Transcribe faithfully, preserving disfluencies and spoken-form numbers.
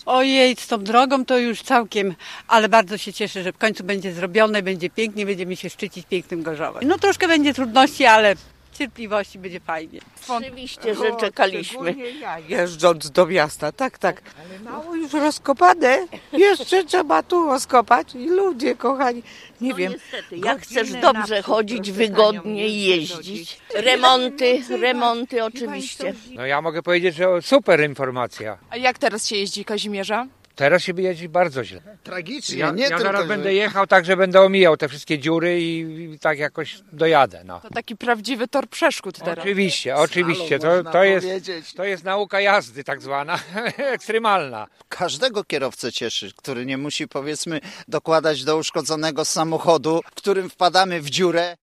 Ojej, z tą drogą to już całkiem, ale bardzo się cieszę, że w końcu będzie zrobione, będzie pięknie, będziemy się szczycić pięknym Gorzowem. No troszkę będzie trudności, ale cierpliwości, będzie fajnie. Oczywiście, że czekaliśmy. Ja jeżdżąc do miasta, tak, tak. Ale mało już rozkopane, jeszcze trzeba tu rozkopać i ludzie kochani, nie No wiem. niestety, jak chcesz dobrze chodzić, wygodnie jeździć. Remonty, remonty oczywiście. No ja mogę powiedzieć, że super informacja. A jak teraz się jeździ Kazimierza? Teraz się jeździ bardzo źle. Tragicznie, Ja, nie ja tylko, zaraz że... będę jechał tak, że będę omijał te wszystkie dziury i, i tak jakoś dojadę. No. To taki prawdziwy tor przeszkód teraz. Oczywiście, oczywiście. To, można to, jest, powiedzieć. to jest nauka jazdy tak zwana, ekstremalna. Każdego kierowcę cieszy, który nie musi, powiedzmy, dokładać do uszkodzonego samochodu, w którym wpadamy w dziurę.